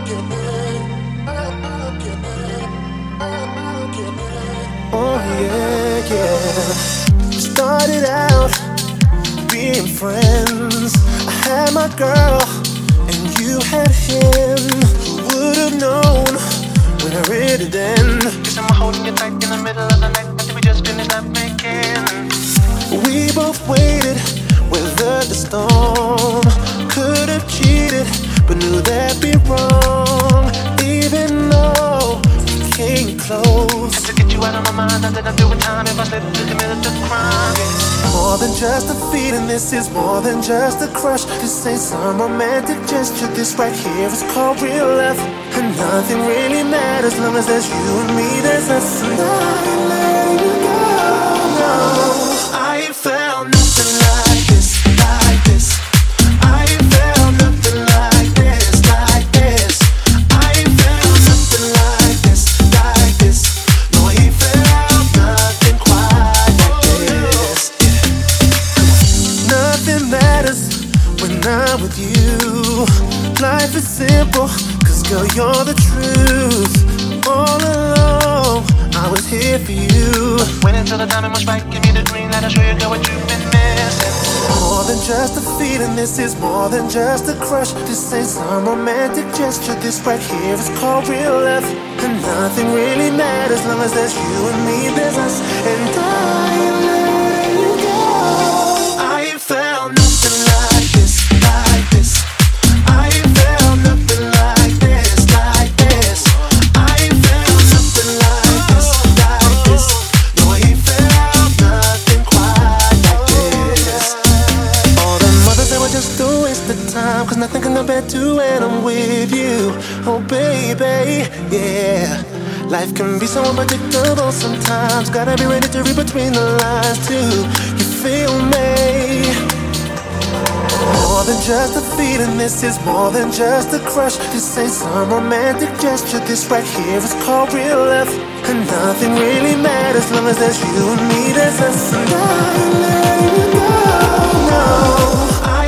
Oh yeah, yeah. We started out being friends. I had my girl and you had him. Who would've known when I read it in? Guess I'm holding you tight in the middle of the night until we just finished love making. We both waited, weathered the storm. Could've cheated, but knew that'd be wrong. Even though we came close, and to get you out of my mind, I didn't do it time if I slipped to commit the crime. More than just a feeling, this is more than just a crush. This ain't some romantic gesture, this right here is called real love. And nothing really matters long as there's you and me, there's us. And I ain't letting you go, no. I ain't found nothing like this, like this. I ain't found nothing like this, like this. I ain't found nothing like this, like this. No, I ain't found nothing quite like this. Yeah. Nothing matters when I'm with you. Life is simple, cause girl, you're the truth. All along, I was here for you. Wait until the timing was right, give me the green light, I'll show you girl what you've been missing. More than just a feeling, this is more than just a crush. This ain't some romantic gesture, this right here is called real love. And nothing really matters long as there's you and me, there's us. And I ain't letting you go. I ain't found nothing like this, like this. I ain't found nothing like this, like this. I ain't found nothing like this, like this. No, I ain't found nothing quite like this. All the mothers, they were just a waste of time, cause nothing can compare to when I'm with you. Oh baby, yeah. Life can be so unpredictable sometimes. Gotta be ready to read between the lines too. You feel me? More than just a feeling, this is more than just a crush. This ain't some romantic gesture, this right here is called real love. And nothing really matters long as there's you and me, there's us. And I ain't letting you go, no.